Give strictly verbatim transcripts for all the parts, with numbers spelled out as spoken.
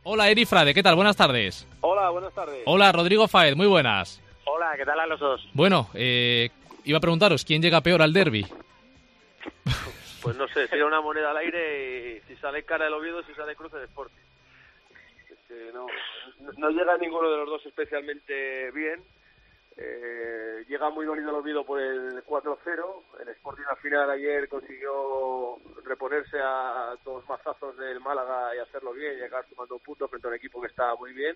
Hola, Eri Frade, ¿qué tal? Buenas tardes. Hola, buenas tardes. Hola, Rodrigo Faez, muy buenas. Hola, ¿qué tal a los dos? Bueno, eh, iba a preguntaros, ¿quién llega peor al derbi? Pues no sé, tira una moneda al aire y si sale cara el Oviedo, si sale cruz el Sporting. Es que no, no llega ninguno de los dos especialmente bien. Eh, llega muy dolido el Oviedo por el cuatro cero. El Sporting al final ayer consiguió reponerse a dos mazazos del Málaga y hacerlo bien, llegar sumando un punto frente a un equipo que está muy bien.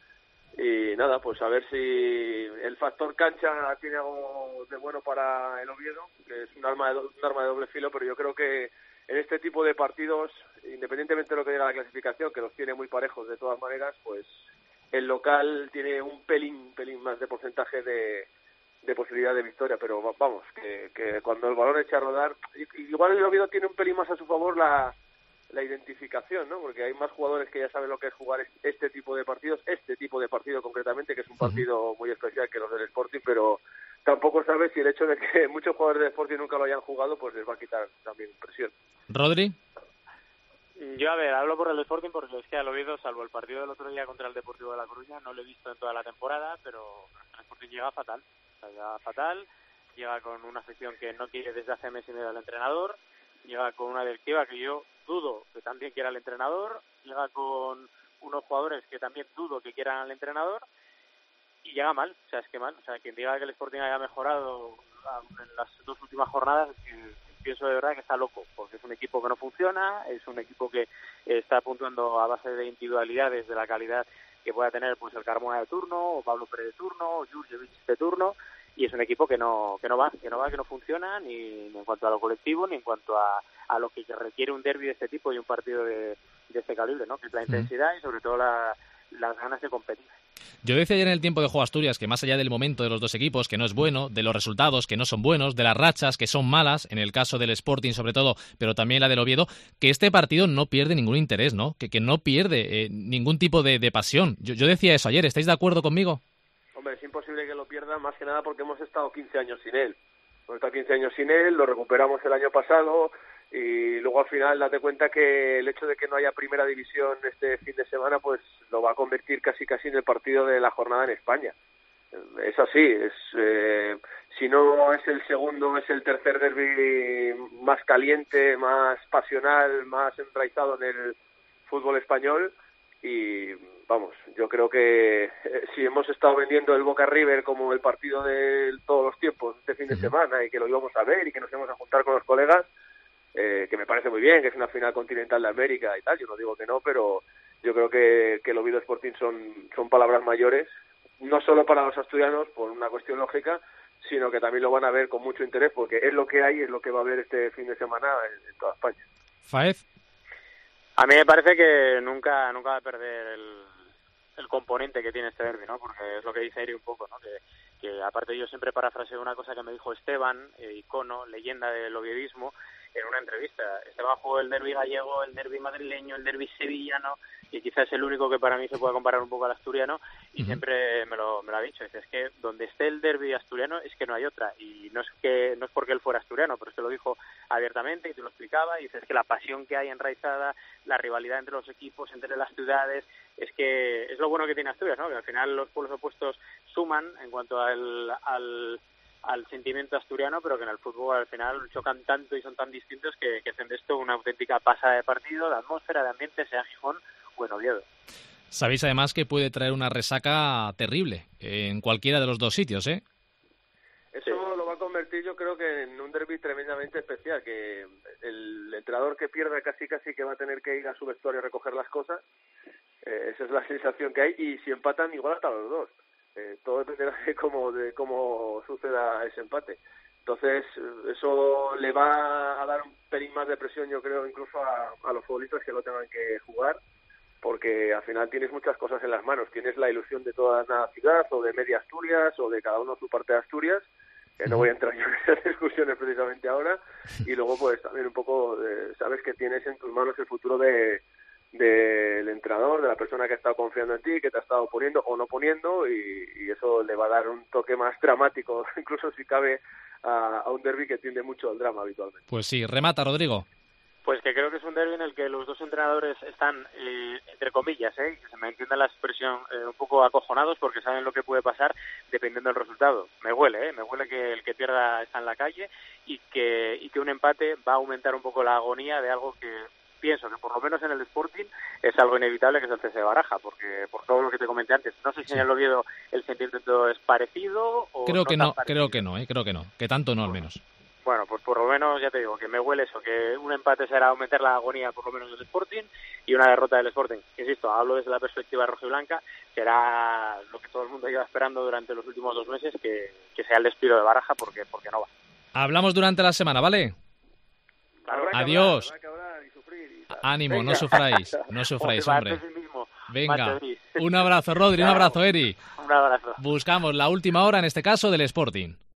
Y nada, pues a ver si el factor cancha tiene algo de bueno para el Oviedo, que es un arma de, do- un arma de doble filo, pero yo creo que en este tipo de partidos, independientemente de lo que diga la clasificación, que los tiene muy parejos de todas maneras, pues el local tiene un pelín, pelín más de porcentaje de, de posibilidad de victoria, pero va- vamos, que, que cuando el balón echa a rodar, i- igual el Oviedo tiene un pelín más a su favor la la identificación, ¿no? Porque hay más jugadores que ya saben lo que es jugar este tipo de partidos, este tipo de partido concretamente, que es un partido muy especial que los del Sporting, pero tampoco sabes si el hecho de que muchos jugadores del Sporting nunca lo hayan jugado, pues les va a quitar también presión. ¿Rodri? Yo, a ver, hablo por el Sporting porque es que al Oviedo, salvo el partido del otro día contra el Deportivo de La Coruña, no lo he visto en toda la temporada, pero el Sporting llega fatal. O sea, llega fatal, llega con una afición que no quiere desde hace mes y medio al entrenador, llega con una directiva que yo dudo que también quiera al entrenador, llega con unos jugadores que también dudo que quieran al entrenador, y llega mal, o sea, es que mal. O sea, quien diga que el Sporting haya mejorado en las dos últimas jornadas, eh, pienso de verdad que está loco, porque es un equipo que no funciona, es un equipo que está puntuando a base de individualidades de la calidad que pueda tener pues el Carmona de turno, o Pablo Pérez de turno, o Jurjevic de turno, y es un equipo que no que no va, que no va, que no funciona, ni, ni en cuanto a lo colectivo, ni en cuanto a, a lo que requiere un derbi de este tipo y un partido de, de este calibre, ¿no? Que es la intensidad y sobre todo la, las ganas de competir. Yo decía ayer en el tiempo de Juego Asturias que más allá del momento de los dos equipos, que no es bueno, de los resultados, que no son buenos, de las rachas, que son malas, en el caso del Sporting sobre todo, pero también la del Oviedo, que este partido no pierde ningún interés, ¿no? Que, que no pierde eh, ningún tipo de, de pasión. Yo, yo decía eso ayer, ¿estáis de acuerdo conmigo? Hombre, es imposible que lo pierdan, más que nada porque hemos estado quince años sin él. Hemos estado quince años sin él, lo recuperamos el año pasado y luego al final date cuenta que el hecho de que no haya primera división este fin de semana pues lo va a convertir casi casi en el partido de la jornada en España. Es así, es eh, si no es el segundo, es el tercer derbi más caliente, más pasional, más enraizado en el fútbol español. Y vamos, yo creo que eh, si hemos estado vendiendo el Boca River como el partido de todos los tiempos este fin de semana y que lo íbamos a ver y que nos íbamos a juntar con los colegas, eh, que me parece muy bien, que es una final continental de América y tal, yo no digo que no, pero yo creo que, que el Oviedo Sporting son, son palabras mayores, no solo para los asturianos por una cuestión lógica, sino que también lo van a ver con mucho interés porque es lo que hay, es lo que va a haber este fin de semana en, en toda España. Faez. A mí me parece que nunca nunca va a perder el, el componente que tiene este derbi, ¿no? Porque es lo que dice Eri un poco, ¿no? Que, que aparte yo siempre parafraseo una cosa que me dijo Esteban, eh, icono, leyenda del oviedismo, en una entrevista. Esteban jugó el derbi gallego, el derbi madrileño, el derbi sevillano, y quizás es el único que para mí se pueda comparar un poco al asturiano, y uh-huh. siempre me lo, me lo ha dicho. Dice, es que donde esté el derbi asturiano es que no hay otra, y no es que no es porque él fuera asturiano, pero es que lo dijo abiertamente y te lo explicaba, y dice, es que la pasión que hay enraizada, la rivalidad entre los equipos, entre las ciudades, es que es lo bueno que tiene Asturias, ¿no? Que al final los pueblos opuestos suman en cuanto al, al, al sentimiento asturiano, pero que en el fútbol al final chocan tanto y son tan distintos que, que hacen de esto una auténtica pasada de partido, de atmósfera, de ambiente, sea Gijón o en Oviedo. Sabéis además que puede traer una resaca terrible en cualquiera de los dos sitios, ¿eh? Eso sí. Lo va a convertir yo creo que en un derbi tremendamente especial, que el entrenador que pierda casi casi que va a tener que ir a su vestuario a recoger las cosas, eh, esa es la sensación que hay, y si empatan igual hasta los dos, eh, todo dependerá de cómo, de cómo suceda ese empate. Entonces eso le va a dar un pelín más de presión yo creo incluso a, a los futbolistas que lo tengan que jugar, porque al final tienes muchas cosas en las manos, tienes la ilusión de toda una ciudad o de media Asturias o de cada uno su parte de Asturias, que no voy a entrar yo en esas discusiones precisamente ahora, y luego pues también un poco eh, sabes que tienes en tus manos el futuro de del entrenador, de la persona que ha estado confiando en ti, que te ha estado poniendo o no poniendo, y, y eso le va a dar un toque más dramático, incluso si cabe, a, a un derbi que tiende mucho al drama habitualmente. Pues sí, remata Rodrigo. Pues que creo que es un derbi en el que los dos entrenadores están, eh, entre comillas, eh, que se me entienda la expresión, eh, un poco acojonados porque saben lo que puede pasar dependiendo del resultado. Me huele, eh, me huele que el que pierda está en la calle y que, y que un empate va a aumentar un poco la agonía de algo que pienso que por lo menos en el Sporting es algo inevitable, que es el C S Baraja, porque por todo lo que te comenté antes. No sé si sí. en el Oviedo el sentimiento es parecido o creo no que no, parecido. creo que no, eh, creo que no, que tanto no al menos. Bueno, pues por lo menos ya te digo que me huele eso, que un empate será aumentar la agonía por lo menos del Sporting y una derrota del Sporting. Insisto, hablo desde la perspectiva rojiblanca, será lo que todo el mundo lleva esperando durante los últimos dos meses, que, que sea el despido de Baraja, porque, porque no va. Hablamos durante la semana, ¿vale? Claro, Adiós. Habrá que hablar y sufrir y tal. Ánimo, Venga. no sufráis, no sufráis, hombre. Venga, un abrazo, Rodri, un abrazo, Eri. Un abrazo. Buscamos la última hora, en este caso, del Sporting.